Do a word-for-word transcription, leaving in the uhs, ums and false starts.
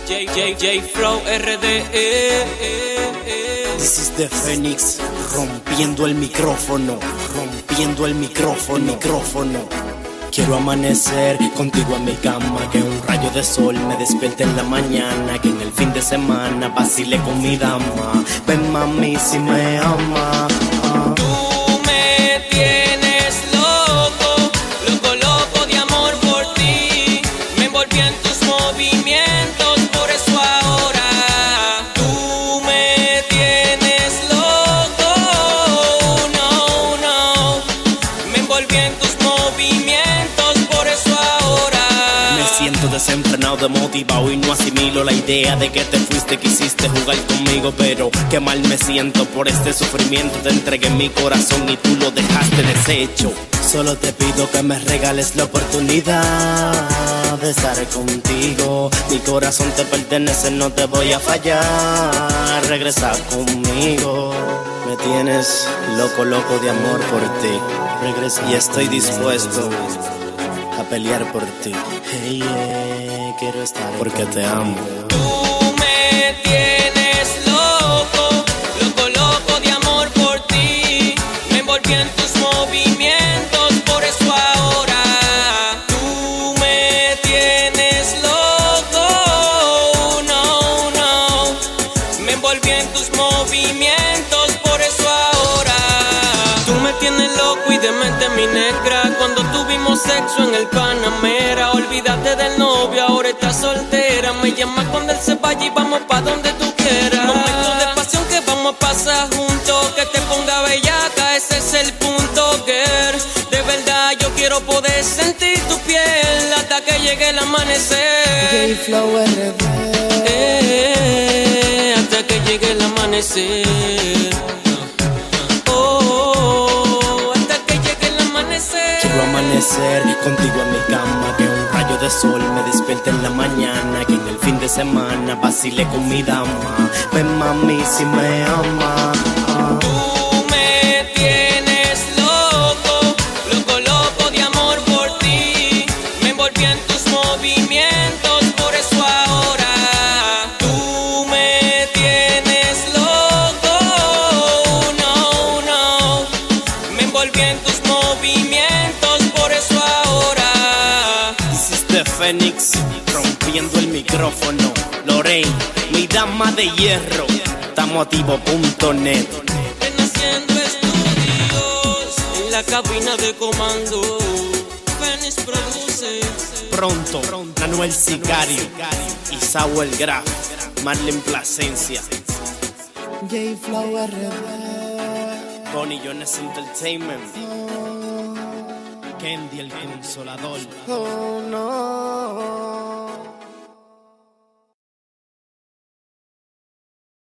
J, J, J Flow R D E. This is the Phoenix, rompiendo el micrófono, rompiendo el micrófono, micrófono. Quiero amanecer contigo en mi cama, que un rayo de sol me despierte en la mañana, que en el fin de semana vacile con mi dama. Ven mami si me ama. Ah. Tú me tienes loco, loco, loco de amor por ti. Me envolví en tus movimientos, por eso ahora tú me tienes loco. No, no, me envolví en tus movimientos, por eso ahora me siento desenfrenado, demotivado y no asimilo la idea de que te fuiste, quisiste jugar conmigo, pero qué mal me siento por este sufrimiento. Te entregué mi corazón y tú lo dejaste deshecho. Solo te pido que me regales la oportunidad de estar contigo. Mi corazón te pertenece, no te voy a fallar. Regresa conmigo. Me tienes loco, loco de amor por ti. Regresa y estoy dispuesto a pelear por ti. Hey, yeah, quiero estar porque te amo. tú me tienes loco, loco, loco de amor por ti. Me envolví en tus movimientos, por eso ahora tú me tienes loco. No, no, me envolví en tus movimientos, por eso ahora tú me tienes loco y de mente mi negra. Cuando tuvimos sexo en el Panamera, olvídate del novio, ahora estás soltera. Me llamas cuando él se vaya y vamos pa' donde tú quieras. Momentos de pasión que vamos a pasar juntos, que te ponga bellaca, ese es el punto, girl. De verdad yo quiero poder sentir tu piel hasta que llegue el amanecer. J Flow R D Eh, hasta que llegue el amanecer. Oh, hasta que llegue el amanecer. Quiero amanecer contigo en mi cama, que un rayo de sol me despierte en la mañana, que en el fin de semana vacile con mi dama. Ven mami si me ama. Ah. Tú me tienes loco, loco, loco de amor por ti. Me envolví en tus movimientos, por eso ahora tú me tienes loco. No, no, me envolví en tus movimientos, por eso ahora. This is the Phoenix, rompiendo el micrófono. Lorraine, mi dama de hierro. Tamotivo punto net. Renaciendo Estudios, en la cabina de comando. Phoenix produce. Pronto, Manuel Sicario, Isauel Graf, Marlene Plasencia, J Flow R D. Bonnie Jones Entertainment, Candy el Consolador. Oh no.